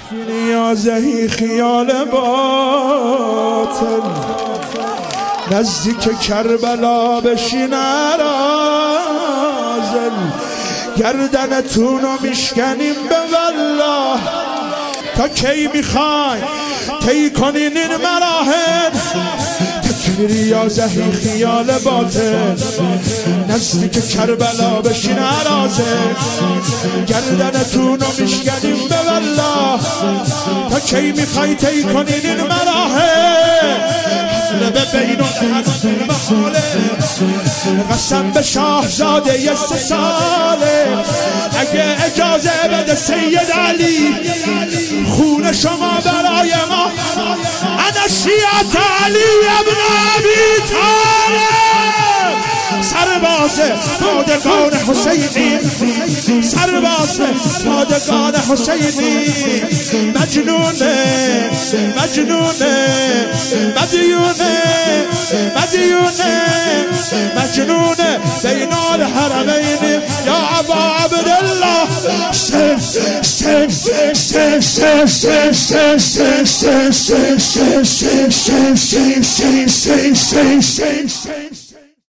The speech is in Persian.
نیازهی خیال باطل نزدیک کربلا بشین رازل گردنتونو میشکنیم به والله تا کی میخوای طی کنین این مراحل تکفیری یا زهی خیال باطل نزدیک کربلا بشین رازل گردنتونو میشکنیم به والله تا کی میخوای طی کنین این مراحل به بین محاله قسم به شاهزاده 3 ساله اگه اجازه بده سید علی خون شما برای ما انا شیعت علی ابن ابی طالب سرباز پادگان حسینی سرباز پادگان حسینی مجنونه مجنونه مدیونه مدیونه مجنونه بین الحرمین یا ابا عبدالله سن سن سن سن سن سن سن سن سن سن سن سن سن سن سن